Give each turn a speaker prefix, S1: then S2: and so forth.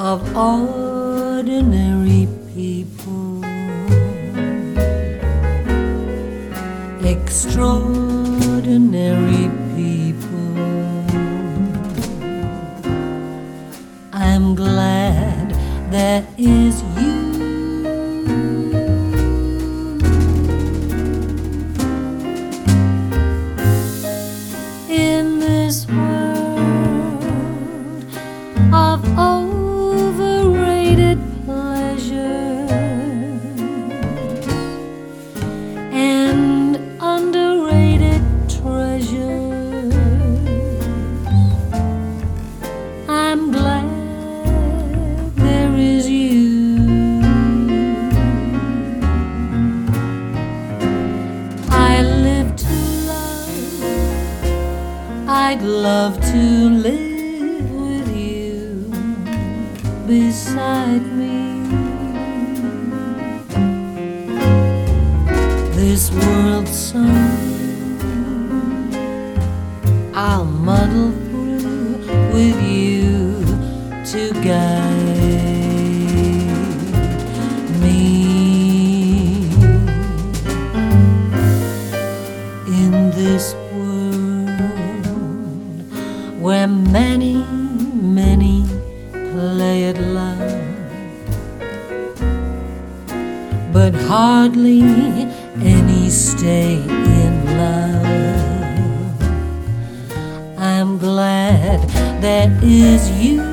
S1: of ordinary people, extraordinary people. I'm glad there is you. In this world of overrated pleasures and underrated treasures, I'm glad there is you. I live to love, I'd love to live with you beside me. This world's song I'll muddle through with you to guide me. In this world where many, many play at love, but hardly any stay in love, I'm glad there is you.